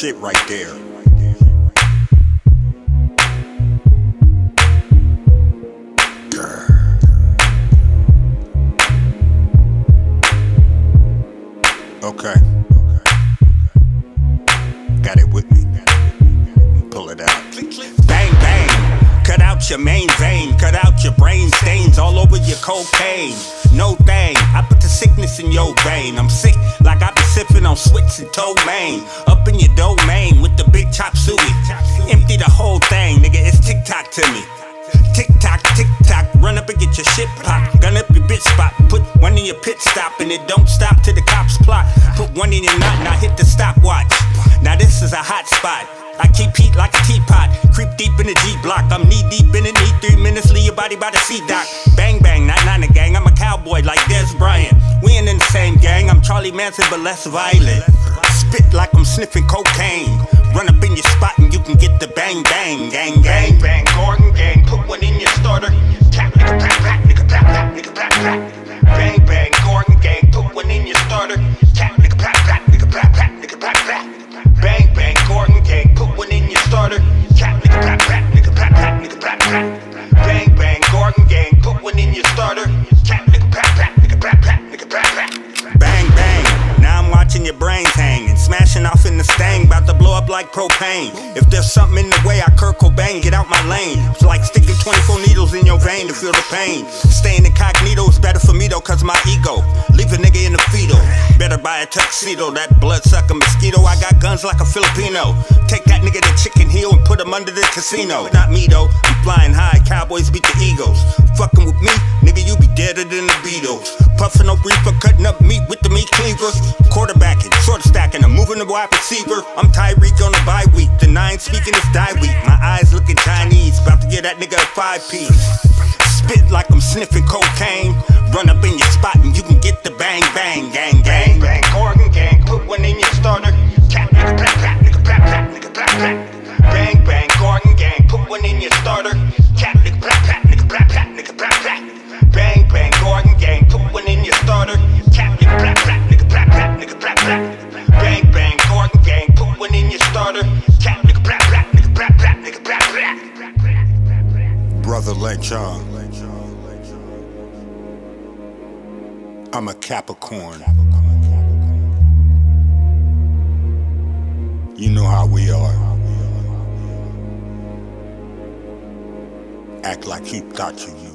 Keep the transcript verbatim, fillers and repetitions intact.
shit right there. Okay. Got it with me. Pull it out. Bang, bang. Cut out your main vein. Cut out your brain stains all over your cocaine. No thing. I put the sickness in your vein. I'm sick like I been sipping on Switz and Tomaine. Up in your domain with the big chop suey. Empty the whole thing, nigga. It's TikTok to me. Tick tock, tick tock, run up and get your shit popped. Gun up your bitch spot, put one in your pit stop, and it don't stop till the cops plot. Put one in your knot, now hit the stopwatch. Now this is a hot spot. I keep heat like a teapot. Creep deep in the G block. I'm knee deep in it, need three minutes, leave your body by the sea dock. Bang bang, not nine a gang. I'm a cowboy like Des Bryant. We ain't in the same gang. I'm Charlie Manson, but less violent. Spit like I'm sniffing cocaine. Run up in your spot and you can get the bang bang, gang gang. Bang bang, Gordon gang. Put one in your starter. Tap nigga pat pat, nigga pat pat, nigga pat pat. Bang bang, Gordon gang. Put one in your starter. Tap nigga pat pat, nigga pat pat, nigga pat pat. Bang bang, Gordon gang. Put one in your starter. Tap nigga pat pat, nigga pat pat, nigga pat pat. Bang bang, Gordon gang. Put one in your starter. Tap nigga pat pat, nigga pat pat, nigga pat pat. Bang bang. Now I'm watching your brains hanging, smashing off in the stang, about to blow up like propane. If there's something in the way, I Kurt Cobain, get out my lane. It's like sticking twenty-four needles in your vein to feel the pain. Staying incognito is better for me though, cause my ego. Leave a nigga in the fetal. Better buy a tuxedo, that bloodsucker mosquito. I got guns like a Filipino. Take that nigga to Chicken Hill and put him under the casino. Not me though, I'm flying high, cowboys beat the Eagles. Fucking with me, nigga, you be deader than the Beatles. Puffin' no reefer, cutting up meat with the meat cleaver. Quarterbacking, sort of stacking, I'm moving the wide receiver. I'm Tyreek on the bye week, the nine speaking is die week. My eyes looking Chinese, about to get that nigga a five piece. Spit like I'm sniffing cocaine. Run up in your spot and you can get the bang bang, gang gang. Bang bang, Gordon gang, put one in your starter. Tap nigga pat pat, nigga pat pat, nigga pat pat. Bang bang, Gordon gang, put one in your starter. Tap nigga pat pat, nigga pat pat, nigga pat pat. Bang bang, Gordon gang, put one in your starter. Tap nigga pat pat, nigga pat pat, nigga pat pat. Bang bang, Gordon gang, put one in your starter. Tap nigga pat pat, nigga pat pat, nigga pat pat. Brother Lechon, I'm a Capricorn. You know how we are. Act like you thought you knew.